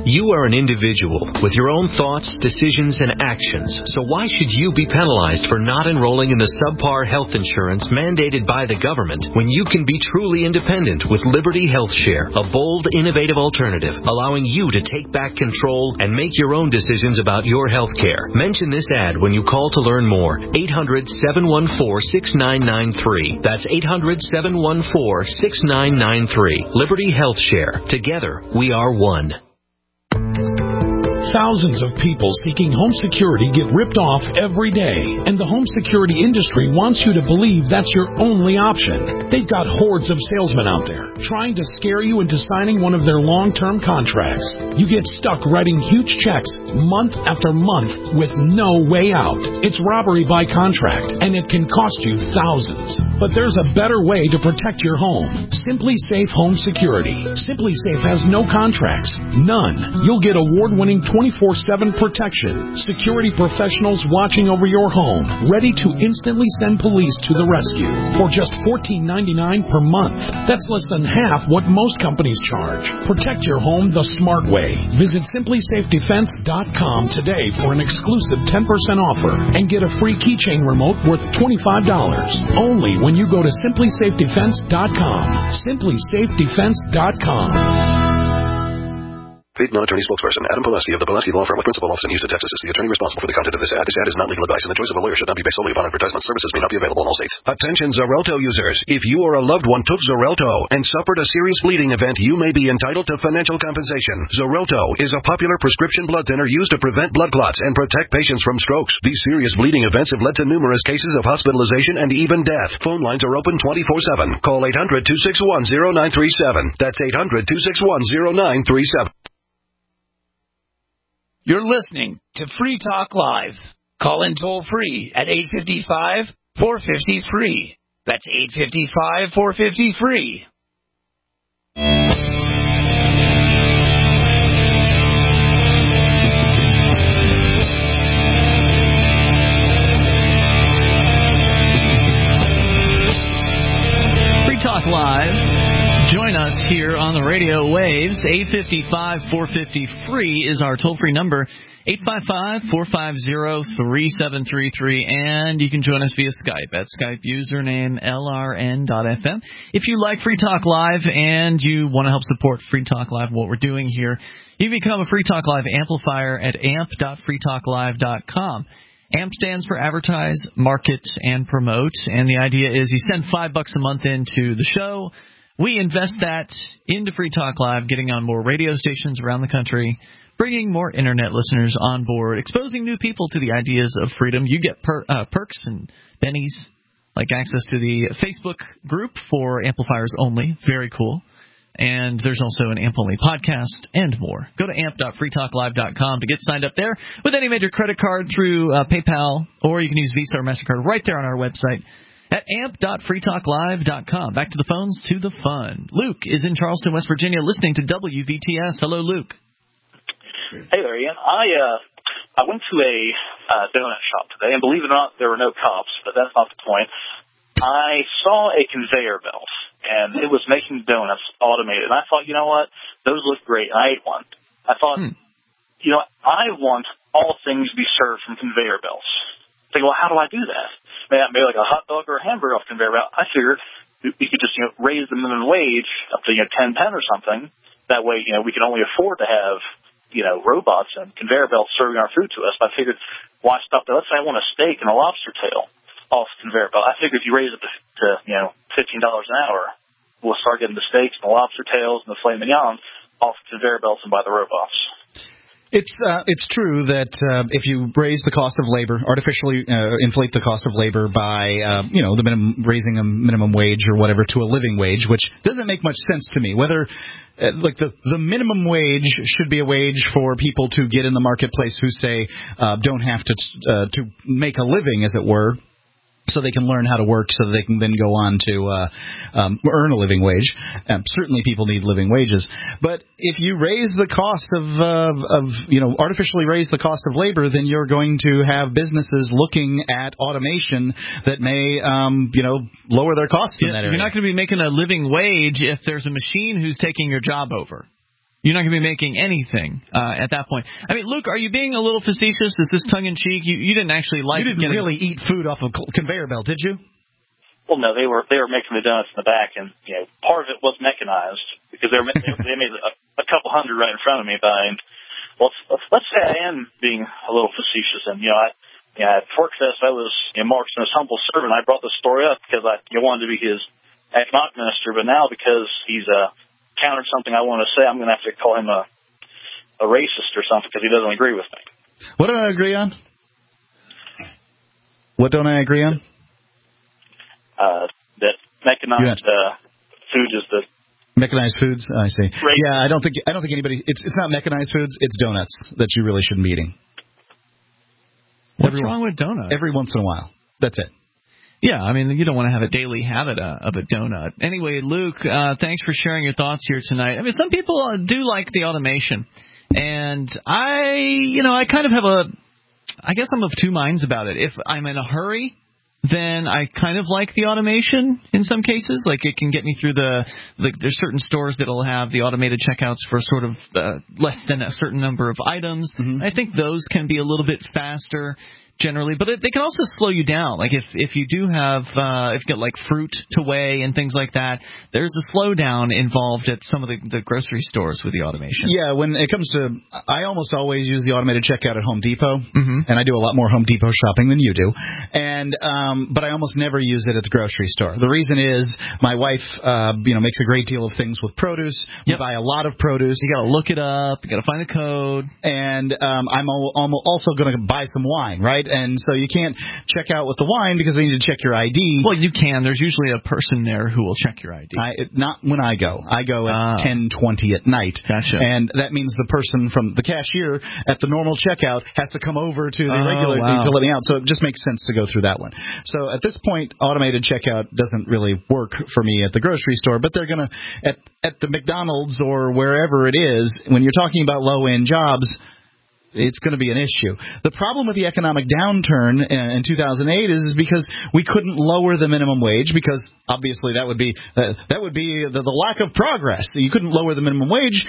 You are an individual with your own thoughts, decisions, and actions, so why should you be penalized for not enrolling in the subpar health insurance mandated by the government when you can be truly independent with Liberty Health Share, a bold, innovative alternative allowing you to take back control and make your own decisions about your health care? Mention this ad when you call to learn more. eight hundred, seven one four, six nine nine three. That's eight hundred, seven one four, six nine nine three. Liberty Health Share. Together, we are one. Thousands of people seeking home security get ripped off every day, and the home security industry wants you to believe that's your only option. They've got hordes of salesmen out there trying to scare you into signing one of their long-term contracts. You get stuck writing huge checks month after month with no way out. It's robbery by contract, and it can cost you thousands. But there's a better way to protect your home. Simply Safe Home Security. Simply Safe has no contracts. None. You'll get award-winning twenty-four seven protection. Security professionals watching over your home, ready to instantly send police to the rescue for just fourteen ninety-nine per month. That's less than half what most companies charge. Protect your home the smart way. Visit simply safe defense dot com today for an exclusive ten percent offer and get a free keychain remote worth twenty-five dollars. Only when you go to simply safe defense dot com. simply safe defense dot com. Paid non-attorney spokesperson Adam Pileski of the Pileski Law Firm with principal office in Houston, Texas is the attorney responsible for the content of this ad. This ad is not legal advice, and the choice of a lawyer should not be based solely upon advertisement. Services may not be available in all states. Attention Xarelto users. If you or a loved one took Xarelto and suffered a serious bleeding event, you may be entitled to financial compensation. Xarelto is a popular prescription blood thinner used to prevent blood clots and protect patients from strokes. These serious bleeding events have led to numerous cases of hospitalization and even death. Phone lines are open twenty-four seven. Call eight hundred, two six one, zero nine three seven. That's eight hundred, two six one, zero nine three seven. You're listening to Free Talk Live. Call in toll free at eight five five, four five zero, free. That's eight five five, four five zero, free. Free Talk Live. Join us here on the radio waves. eight five five, four five zero, free is our toll-free number. eight five five, four five zero, three seven three three. And you can join us via Skype at Skype username L R N dot F M. If you like Free Talk Live and you want to help support Free Talk Live, what we're doing here, you can become a Free Talk Live amplifier at amp dot free talk live dot com. AMP stands for Advertise, Market, and Promote. And the idea is you send five bucks a month into the show. We invest that into Free Talk Live, getting on more radio stations around the country, bringing more Internet listeners on board, exposing new people to the ideas of freedom. You get per, uh, perks and bennies, like access to the Facebook group for amplifiers only. Very cool. And there's also an AMP Only podcast and more. Go to amp dot free talk live dot com to get signed up there with any major credit card through uh, PayPal, or you can use Visa or MasterCard right there on our website at amp dot free talk live dot com. Back to the phones, to the fun. Luke is in Charleston, West Virginia, listening to W V T S. Hello, Luke. Hey there, Ian. I uh, I went to a uh, donut shop today, and believe it or not, there were no cops, but that's not the point. I saw a conveyor belt, and it was making donuts automated. And I thought, you know what? Those look great, and I ate one. I thought, hmm. you know, I want all things to be served from conveyor belts. I think, well, how do I do that? Maybe like a hot dog or a hamburger off conveyor belt. I figured we could just, you know, raise the minimum wage up to, you know, ten ten or something. That way, you know, we can only afford to have, you know, robots and conveyor belts serving our food to us. But I figured, why stop there? Let's say I want a steak and a lobster tail off the conveyor belt. I figured if you raise it to, to you know, fifteen dollars an hour, we'll start getting the steaks and the lobster tails and the filet mignon off the conveyor belts and by the robots. It's uh, it's true that uh, if you raise the cost of labor, artificially uh, inflate the cost of labor by uh, you know the minimum raising a minimum wage or whatever to a living wage, which doesn't make much sense to me. Whether uh, like the the minimum wage should be a wage for people to get in the marketplace who say uh, don't have to uh, to make a living, as it were, so they can learn how to work, so that they can then go on to uh, um, earn a living wage. Um, certainly people need living wages. But if you raise the cost of, uh, of, you know, artificially raise the cost of labor, then you're going to have businesses looking at automation that may, um, you know, lower their costs in yeah, that area. You're not going to be making a living wage if there's a machine who's taking your job over. You're not going to be making anything uh, at that point. I mean, Luke, are you being a little facetious? Is this tongue-in-cheek? You, you didn't actually like You didn't getting... really eat food off a conveyor belt, did you? Well, no, they were they were making the donuts in the back, and you know, part of it was mechanized because they were they made a, a couple hundred right in front of me. But I, well, let's, let's say I am being a little facetious, and you know, I, you know, at Forkfest I was you know, Mark's his humble servant. I brought the story up because I you know, wanted to be his economic minister, but now because he's uh, countered something I want to say, I'm going to have to call him a a racist or something because he doesn't agree with me. What don't I agree on? What don't I agree on? Uh, that mechanized uh, food is the mechanized foods. I see. Right. Yeah, I don't think I don't think anybody. It's it's not mechanized foods. It's donuts that you really shouldn't be eating. What's every, wrong with donuts? Every once in a while. That's it. Yeah, I mean, you don't want to have a daily habit uh, of a donut. Anyway, Luke, uh, thanks for sharing your thoughts here tonight. I mean, some people uh, do like the automation, and I, you know, I kind of have a, I guess I'm of two minds about it. If I'm in a hurry, then I kind of like the automation in some cases. Like it can get me through the, like there's certain stores that'll have the automated checkouts for sort of uh, less than a certain number of items. Mm-hmm. I think those can be a little bit faster generally, but it, they can also slow you down. Like if if you do have uh, if you get like fruit to weigh and things like that, there's a slowdown involved at some of the, the grocery stores with the automation. Yeah, when it comes to, I almost always use the automated checkout at Home Depot, mm-hmm. and I do a lot more Home Depot shopping than you do. And um, but I almost never use it at the grocery store. The reason is my wife, uh, you know, makes a great deal of things with produce. We yep. buy a lot of produce. You got to look it up. You got to find the code. And um, I'm al- also going to buy some wine, right? And so you can't check out with the wine because they need to check your I D. Well, you can. There's usually a person there who will check your I D. I, not when I go. I go at ah. ten twenty at night. Gotcha. And that means the person from the cashier at the normal checkout has to come over to the oh, regular wow. to let me out. So it just makes sense to go through that one. So at this point, automated checkout doesn't really work for me at the grocery store, but they're going to, at, at the McDonald's or wherever it is, when you're talking about low-end jobs, it's going to be an issue. The problem with the economic downturn in two thousand eight is because we couldn't lower the minimum wage because obviously that would be uh, that would be the, the lack of progress. So you couldn't lower the minimum wage.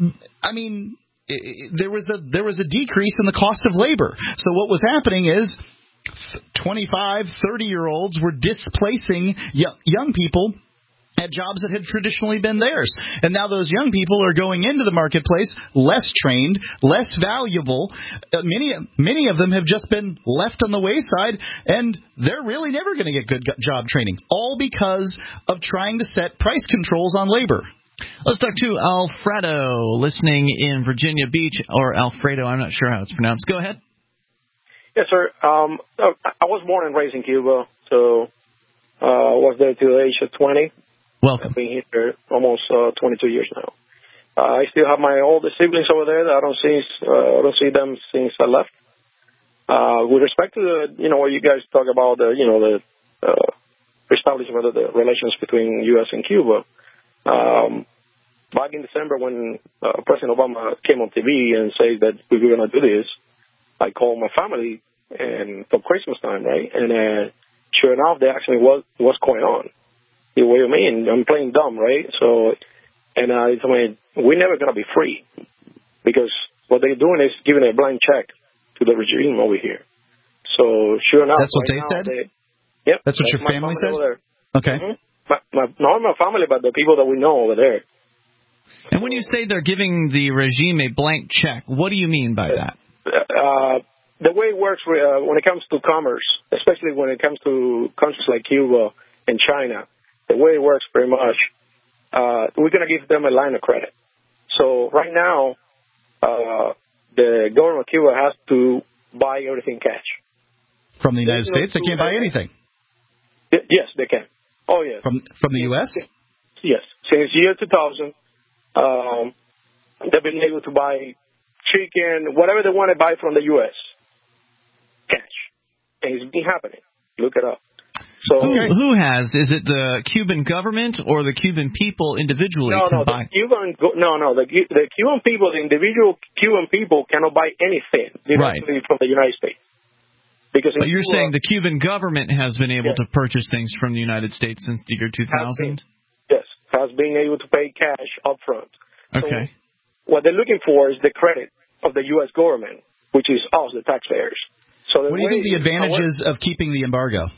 I mean, it, there was a there was a decrease in the cost of labor. So what was happening is twenty-five, thirty-year-olds were displacing young, young people at jobs that had traditionally been theirs. And now those young people are going into the marketplace less trained, less valuable. Uh, many many of them have just been left on the wayside, and they're really never going to get good job training, all because of trying to set price controls on labor. Let's talk to Alfredo, listening in Virginia Beach, or Alfredo, I'm not sure how it's pronounced. Go ahead. Yes, sir. Um, I was born and raised in Cuba, so I uh, was there till the age of twenty. Welcome. I've been here almost uh, twenty-two years now. Uh, I still have my older siblings over there that I don't see. Uh, I don't see them since I left. Uh, with respect to the, you know, what you guys talk about, the, you know, the uh, establishment of the relations between U S and Cuba. Um, back in December, when uh, President Obama came on T V and said that we were going to do this, I called my family and for Christmas time, right? And uh, sure enough, they asked me what what's going on. What do you mean? I'm playing dumb, right? So, and I told me, we're never going to be free because what they're doing is giving a blank check to the regime over here. So, sure enough. That's what right they now, said? They, yep. That's what that's your family, family said? Okay. Mm-hmm. My, my, not my family, but the people that we know over there. And when you say they're giving the regime a blank check, what do you mean by that? Uh, the way it works uh, when it comes to commerce, especially when it comes to countries like Cuba and China, the way it works pretty much, uh, we're going to give them a line of credit. So right now, uh, the government of Cuba has to buy everything cash. From the United States? They can't buy anything? Yes, they can. Oh, yes. From from the U S? Yes. Since year two thousand, um, they've been able to buy chicken, whatever they want to buy from the U S. Cash. And it's been happening. Look it up. So, who, who has? Is it the Cuban government or the Cuban people individually? No, no, buy? the Cuban, no, no. The, the Cuban people, the individual Cuban people cannot buy anything directly right. from the United States. Because but you're Cuba, saying the Cuban government has been able yes. to purchase things from the United States since the year two thousand? Yes, has been able to pay cash up front. Okay. So what they're looking for is the credit of the U S government, which is us, the taxpayers. So the what do you think the advantages our, of keeping the embargo?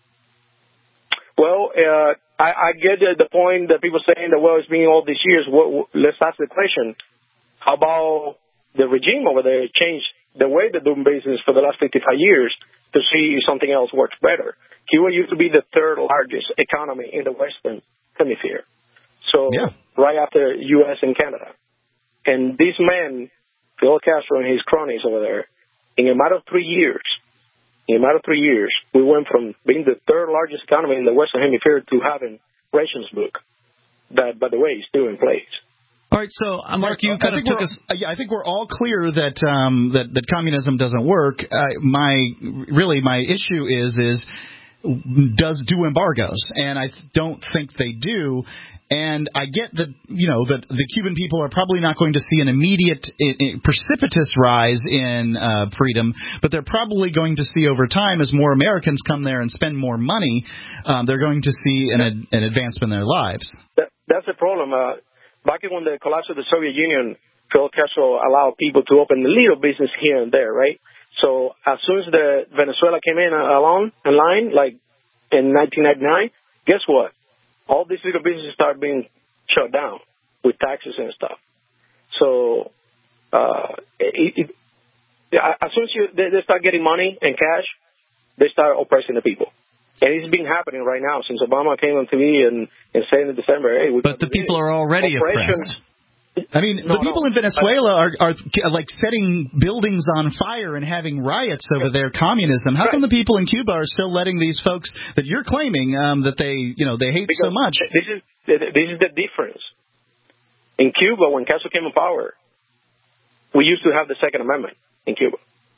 Well, uh, I, I get the, the point that people saying that, well, it's been all these years. What, what, let's ask the question, how about the regime over there change the way they're doing business for the last fifty-five years to see if something else works better? Cuba used to be the third largest economy in the Western Hemisphere. So yeah. right after U S and Canada. And this man, Fidel Castro and his cronies over there, in a matter of three years, in a matter of three years, we went from being the third largest economy in the Western Hemisphere to having rations book that, by the way, is still in place. All right, so uh, Mark, you kind I of took us. Yeah, I think we're all clear that um, that, that communism doesn't work. Uh, my really my issue is is does do embargoes, and I don't think they do. And I get that, you know, that the Cuban people are probably not going to see an immediate, I- I- precipitous rise in uh, freedom, but they're probably going to see over time, as more Americans come there and spend more money, um, they're going to see an, ad- an advancement in their lives. That, that's the problem. Uh, back when the collapse of the Soviet Union, Fidel Castro allowed people to open a little business here and there, right? So as soon as the Venezuela came in along in line, like in nineteen ninety-nine, guess what? All these little businesses start being shut down with taxes and stuff. So uh, it, it, as soon as you, they, they start getting money and cash, they start oppressing the people. And it's been happening right now since Obama came on T V and, and said in December, hey, we But the people are already oppressed. I mean, no, the people no. in Venezuela are, are like setting buildings on fire and having riots over their communism. How right. come the people in Cuba are still letting these folks that you're claiming um, that they, you know, they hate because so much? This is this is the difference. In Cuba, when Castro came in power, we used to have the Second Amendment in Cuba.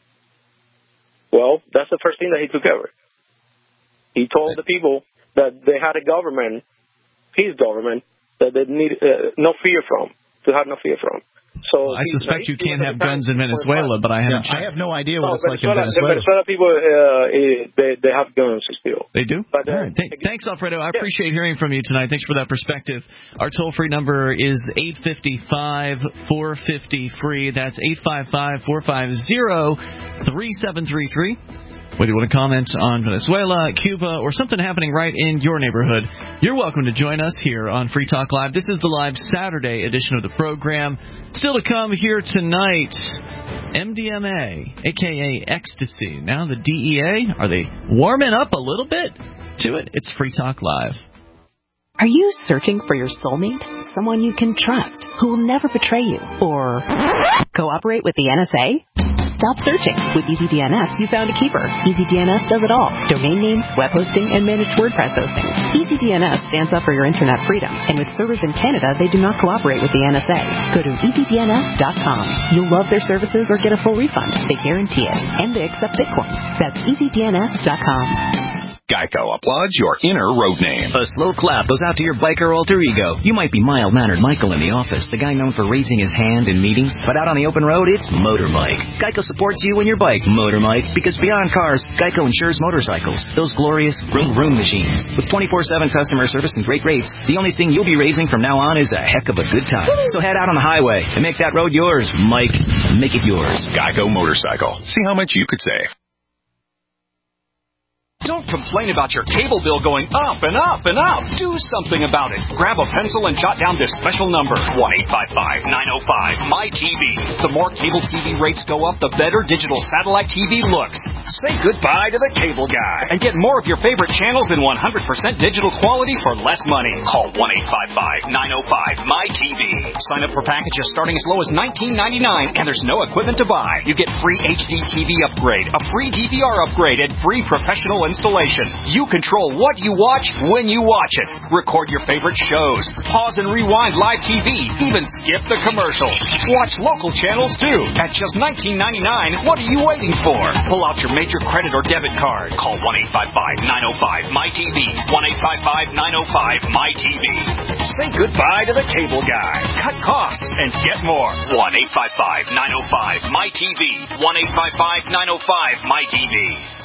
Well, that's the first thing that he took over. He told the people that they had a government, his government, that they need uh, no fear from. To have no fear from. So well, I suspect you can't have guns in Venezuela, but I haven't. Yeah, I have no idea what no, it's Venezuela, like in Venezuela. Venezuela people, uh, they they have guns still. They do. But, uh, All right. Th- thanks, Alfredo. I yeah. appreciate hearing from you tonight. Thanks for that perspective. Our toll-free number is eight five five, four five zero, free. That's eight five five, four five zero, three seven three three. Whether you want to comment on Venezuela, Cuba, or something happening right in your neighborhood, you're welcome to join us here on Free Talk Live. This is the live Saturday edition of the program. Still to come here tonight, M D M A, a k a ecstasy. Now the D E A, are they warming up a little bit to it? It's Free Talk Live. Are you searching for your soulmate? Someone you can trust, who will never betray you, or cooperate with the N S A? Stop searching. With EasyDNS, you found a keeper. EasyDNS does it all. Domain names, web hosting, and managed WordPress hosting. EasyDNS stands up for your internet freedom, and with servers in Canada, they do not cooperate with the N S A. Go to easy D N S dot com. You'll love their services or get a full refund. They guarantee it. And they accept Bitcoin. That's easy D N S dot com. Geico applauds your inner road name. A slow clap goes out to your biker alter ego. You might be mild-mannered Michael in the office, the guy known for raising his hand in meetings, but out on the open road, it's Motor Mike. Geico supports you and your bike, Motor Mike, because beyond cars, Geico insures motorcycles, those glorious vroom-vroom machines. With twenty-four seven customer service and great rates, the only thing you'll be raising from now on is a heck of a good time. So head out on the highway and make that road yours, Mike. Make it yours. Geico Motorcycle. See how much you could save. Don't complain about your cable bill going up and up and up. Do something about it. Grab a pencil and jot down this special number, one eight five five, nine oh five, M Y T V. The more cable T V rates go up, the better digital satellite T V looks. Say goodbye to the cable guy and get more of your favorite channels in one hundred percent digital quality for less money. Call one eight five five, nine oh five, M Y T V. Sign up for packages starting as low as nineteen ninety-nine, and there's no equipment to buy. You get free H D T V upgrade, a free D V R upgrade, and free professional installation. You control what you watch when you watch it. Record your favorite shows. Pause and rewind live T V. Even skip the commercials. Watch local channels too. At just nineteen ninety-nine, what are you waiting for? Pull out your major credit or debit card. Call one eight five five, nine oh five, M Y T V. one eight five five, nine oh five, M Y T V. Say goodbye to the cable guy. Cut costs and get more. one eight five five, nine oh five, M Y T V. one eight five five, nine oh five, M Y T V.